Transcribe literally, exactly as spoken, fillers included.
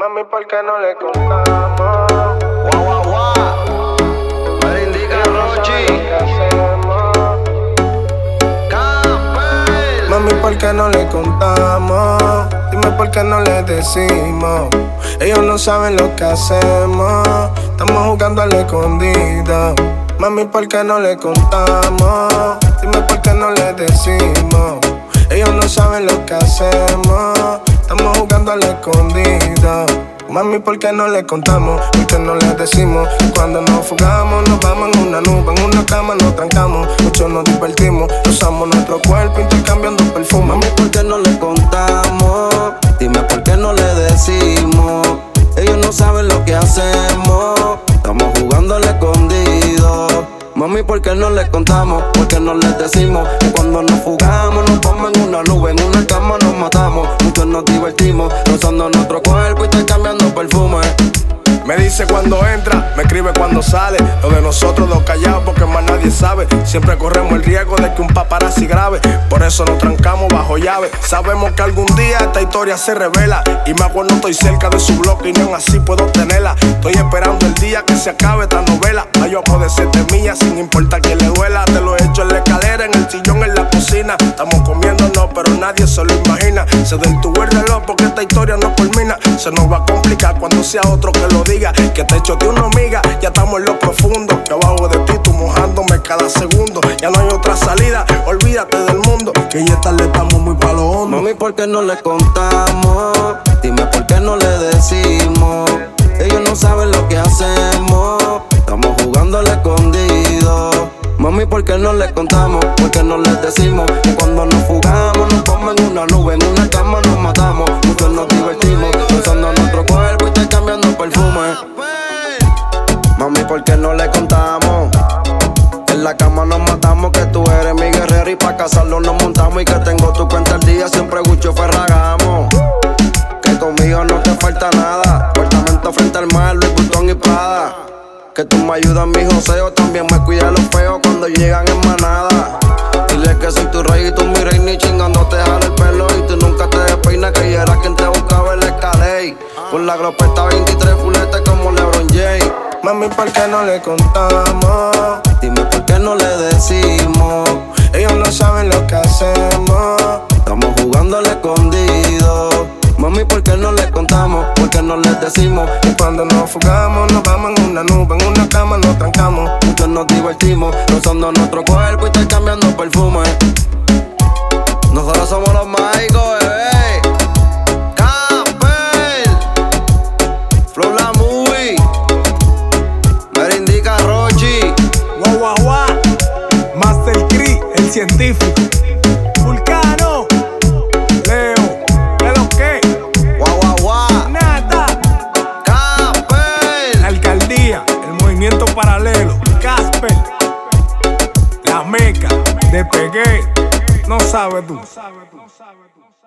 Mami, ¿por qué no le contamos? Guau, guau, guau. Me indica Rochi. Capel. Mami, ¿por qué no le contamos? Dime por qué no le decimos. Ellos no saben lo que hacemos. Estamos jugando al escondido. Mami, ¿por qué no le contamos? Dime por qué no le decimos. Ellos no saben lo que hacemos. Estamos jugando al escondido. Mami, ¿por qué no le contamos? ¿Por qué no le decimos? Cuando nos fugamos, nos vamos en una nube, en una cama nos trancamos. Muchos nos divertimos, usamos nuestro cuerpo intercambiando perfume. Mami, ¿por qué no le contamos? Dime por qué no le decimos. Ellos no saben lo que hacemos. Estamos jugando al escondido. Mami, ¿por qué no le contamos? ¿Por qué no les decimos? Que cuando nos fugamos nos vamos en una nube, en una cama nos matamos. Muchos nos divertimos, rozando nuestro cuerpo y intercambiando perfume. Me dice cuando entra, me escribe cuando sale. Lo de nosotros dos callados porque más nadie sabe. Siempre corremos el riesgo de que un paparazzi grave. Por eso nos trancamos bajo llave. Sabemos que algún día esta historia se revela. Y más cuando estoy cerca de su bloque y no aún así puedo tenerla. Estoy esperando el día que se acabe esta novela. Pa' yo poder serte mía sin importar que le duela. Te lo he hecho en la escalera, en el sillón, en la cocina. Estamos comiéndonos pero nadie se lo imagina. Se detuvo el reloj porque esta historia no culmina. Se nos va a complicar cuando sea otro que lo diga. Que te echo de una amiga, ya estamos en lo profundo. Que abajo de ti tú mojándome cada segundo. Ya no hay otra salida, olvídate del mundo. Que ya tarde estamos muy pa' lo hondo. Mami, ¿por qué no le contamos? Dime por qué no le decimos. Ellos no saben lo que hacemos. Estamos jugando al escondido. Mami, ¿por qué no le contamos? ¿Por qué no les decimos? Que cuando nos fugamos nos vamos en una nube, en una cama nos matamos. Muchos nos divertimos, usando nuestro cuerpo y intercambiando perfume. Mami, ¿por qué no le contamos? En la cama nos matamos, que tú eres mi guerrero y pa' casarlo nos montamos. Y que tengo tu cuenta al día, siempre Gucho Ferragamo. Que conmigo no te falta nada, apartamento frente al mar, Louis Vuitton y Prada. Que tú me ayudas en mi joseo, también me cuidas los feos cuando llegan en manada. Dile que soy tu rey y tú mi reina y chingando te jala el pelo. Y tú nunca te despeinas, que yo era quien te buscaba el escalé. Con la glopeta veintitrés fulete como LeBron James. Mami, ¿por qué no le contamos? Dime por qué no le decimos. Ellos no saben lo que hacemos. Estamos jugando al escondido. Mami, ¿por qué no le contamos? ¿Por qué no les decimos? Y cuando nos fugamos nos vamos en una nube, en una cama nos trancamos. Muchos nos divertimos, rozando nuestro cuerpo y intercambiando perfume. Nosotros somos los mágicos, bebé. Capel, Flow la Movie, me indica Rochi. Guau, guau, guau. Master Cri, el científico. Vulcano, Leo, ¿qué lo que? Guau, guau, guau. Nata, Capel, la alcaldía, el movimiento paralelo. Casper, la meca, despegué. No sabes tú.